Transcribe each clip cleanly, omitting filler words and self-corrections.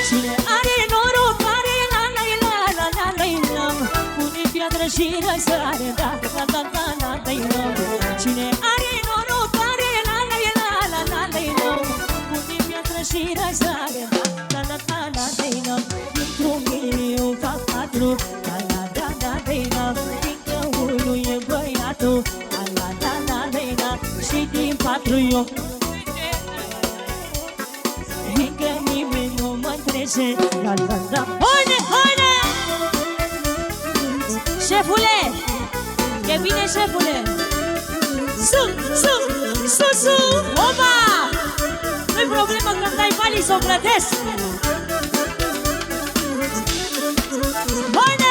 Cine are noroc, are la la la la la la la. Pune piatră și răsare, da da da da la la la. Cine are noroc, are la la la la la la la. Pune piatră și răsare, da da da da la la la. Dintr-un milion fac patru, da da da da la la. Fiindcă unul e băiatul, da da da la la la. Și din patru eu, fiindcă nimeni nu mă trece, la la la. Haide, haide! Șefule! E bine, șefule! Su! Opa! Nu-i problemă când dai banii s-o plătesc! Haide!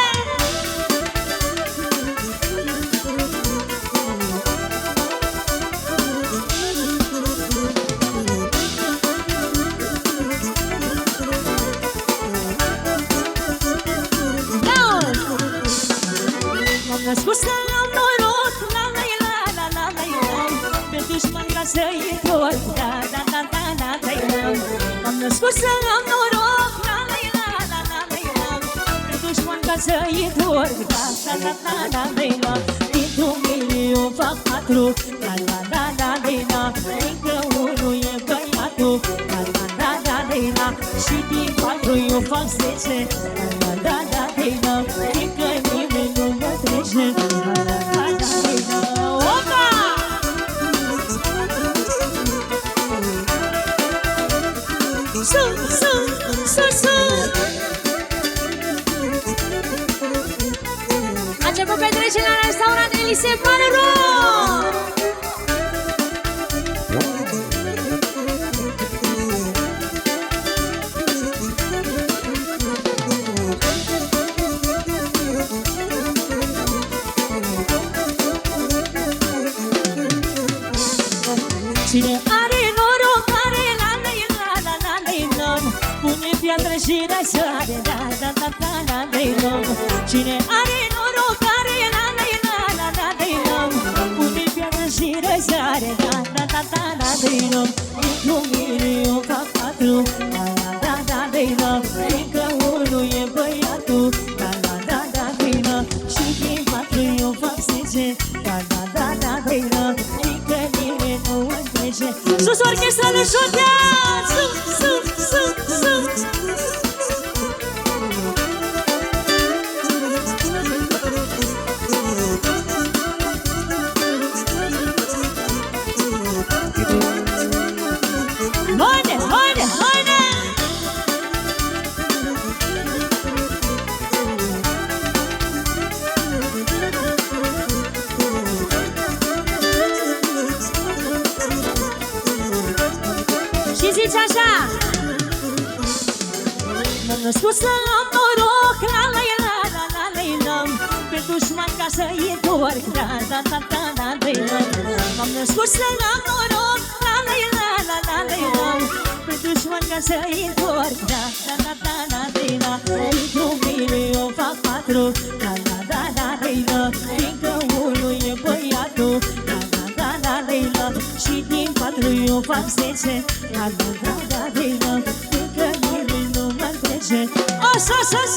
M-am născut să am noroc, la la la la la la la. Pe dușman ca să-i întorc, da da da da da da la. M-am născut să am noroc, la la la la la la la. Pe dușman ca să-i întorc, da da da da da da la. Dintr-un milion fac patru, la la la la la la. Fiindcă unul e băiatul, la la la la la la. Și din patru eu fac 10, la la la la la. Fiindcă nimeni nu mă trece, la la la la la. Opa! Su! A început petrecerea la restaurant Elisee Panero! Cine are noroc, are la la la la la la. Pune piatră și răsare, da da da da la la la. Cine are noroc, are la la la la la la. Pune piatră și răsare, da da da da la la la. Dintr-un milion fac patru, la la la la la. Fiindcă unul e băiatul, la la la la la. Și din patru eu fac 10, la la la la la. Fiindcă nimeni nu mă trece. Sus orchestra de șotea! Su! Haide! Și zici așa: m-am născut să am noroc, la la la la la la la. Pe dușman ca să-i întorc, da da da da da la. M-am născut să am noroc, la la la la la la. Pe dușman ca să-i întorc, da da da da da la. Dintr-un milion fac patru, la la la la la. Fiindcă unul e băiatul, la la la la la. Și din patru eu fac 10, la la la la la. Fiindcă nimeni nu mă trece. O să!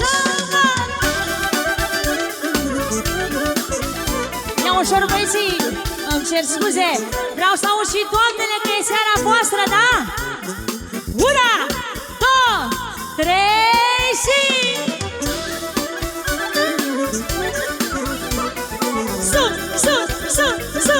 Ia ușor, băieții, îmi cer scuze. Vreau să aud și doamnele că e seara voastră, da? 1, 2, 3 și... Su!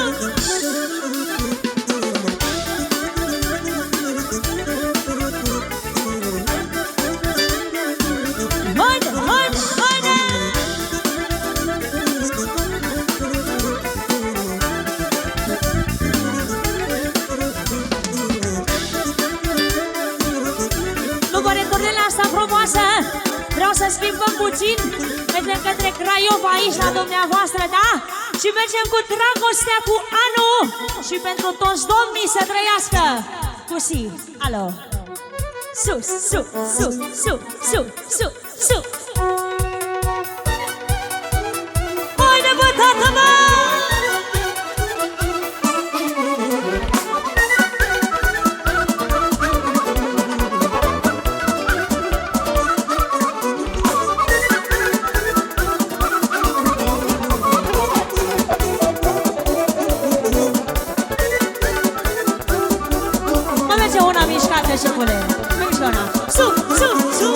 Vreau să schimbăm puțin. Mergem către Craiova aici la dumneavoastră, da? Și mergem cu dragostea cu anul. Și pentru toți domnii să trăiască cu si. Alo. Sus. Haide, bă, tată, mă! șefule. Mișoara. Su, su, su,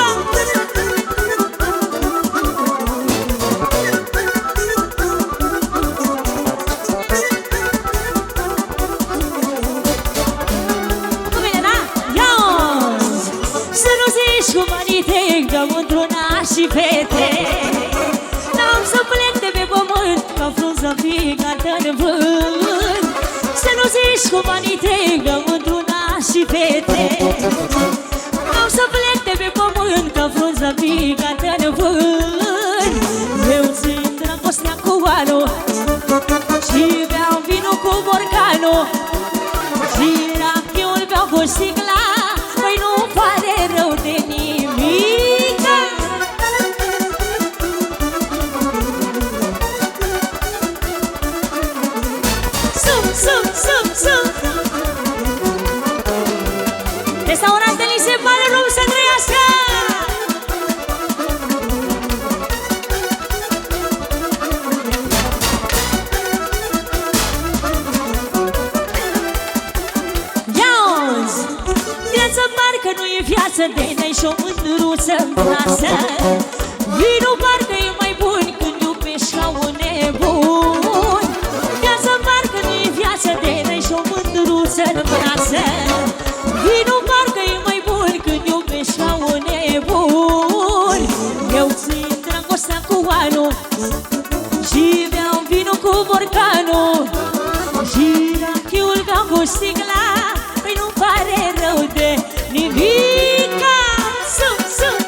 și fete, n-am să plec de pe pământ ca frunză picată în vânt. Să nu zici cu banii tăi că într-una și fete, n-am să plec de pe pământ ca frunză picată în vânt. Eu țin dragostea cu anul și beau vinul cu borcanul și rachiul beau cu sticla. Păi nu-mi pare rău de nimic. Restaurantele se pare rău să trăiască. Ia-uzi! Viața parcă nu e viață de n-ai și o mândruță-n plasă. Vinul parcă e mai bun când iubești ca un nebun. Viața parcă nu e viață de n-ai și o mândruță-n plasă. Vinul parcă e mai bun când iubești ca un nebun. Eu țin dragostea cu anul și beau vinul cu borcanul și rachiul beau cu sticla. Păi nu-mi pare rău de nimica. Sunt.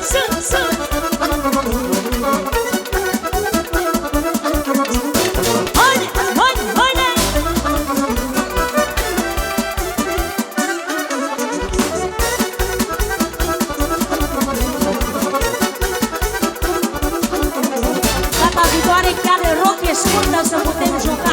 Scundă să putem juca.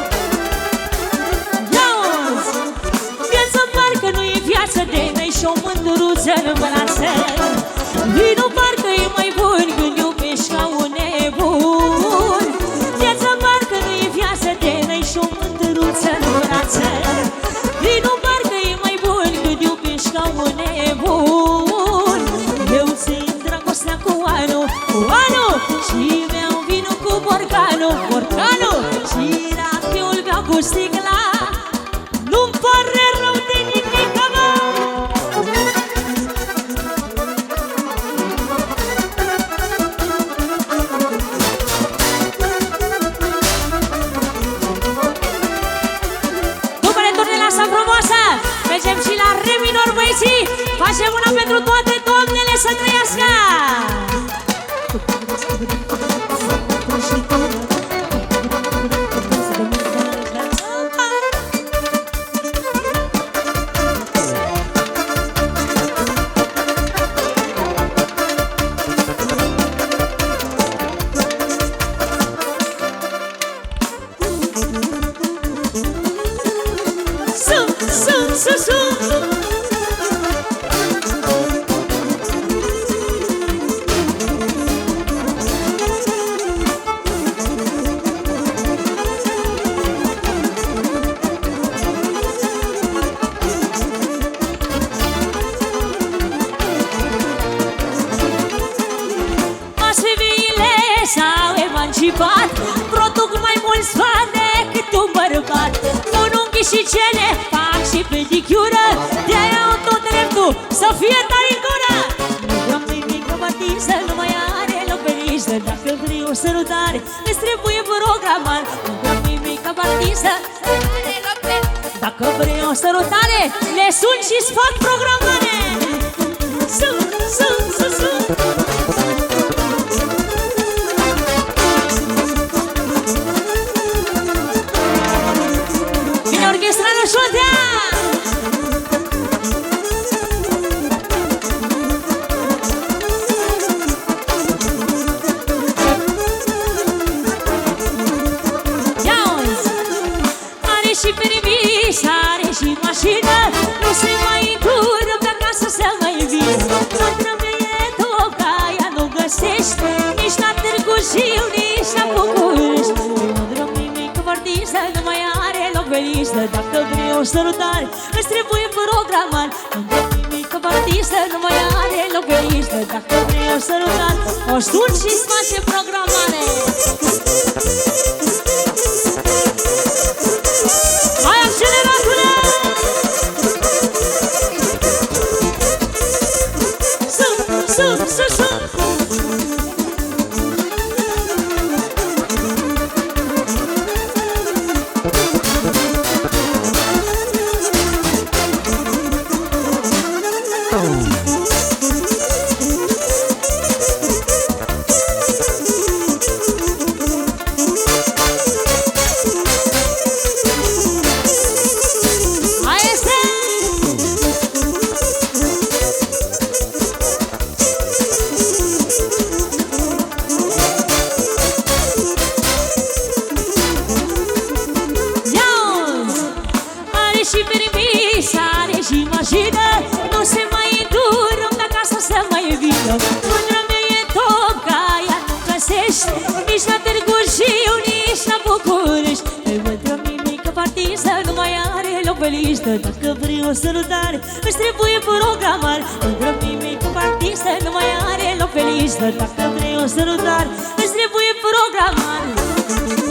Ia-uzi! Viața parcă nu e viață de n-ai și o mândruță-n brață. Vinul parcă e mai bun când iubești ca un nebun. Viața parcă nu e viață de n-ai și o mândruță-n brață. Vinul parcă e mai bun când iubești ca un nebun. Eu țin dragostea cu anul și beau vinul cu borcanul și rachiul beau cu sticla. Nu-mi pare rău de nimic, mă! După returnele asta frumoasă, mergem și la re minor, băieții. Facem una pentru toate doamnele să trăiască! Produc mai mulți bani decât un bărbat. Un unghi și cele fac și pedicură. De-aia au tot dreptul să fie tare în gură. Nu-mi nimică batiză, nu mai are loc pe listă. Dacă vrei o sărutare, îți trebuie programat. Nu-mi nimică batiză, dacă vrei o sărutare, le sun și-ți fac programare. Sun. Orchestra Roșotea! Ia-uzi! Are și permis, are și mașină. Nu se mai încură pe acasă să mai vină. Nu trebuie toca, ea nu găsește nici la Târgu Jiu, nici la București. Nu drum nimic vortisă, nu mai are loc pe listă. Dacă vrei o sărutare, îți trebuie programat. artistă nu mai are locuiște. Dacă vrei o sărutat, o suni și-ți face programare. Hai, acceleratule! Să! Nu se mai îndură de acasă să mai vină. Mândră mea e tot ca ea nu găsești nici la Târgu Jiu, nici la București. Pe mândră mea mică partistă nu mai are loc pe listă. Dacă vrei o sărutare îți trebuie programare. Mândră mea mică partistă nu mai are loc pe listă. Dacă vrei o sărutare îți trebuie programare.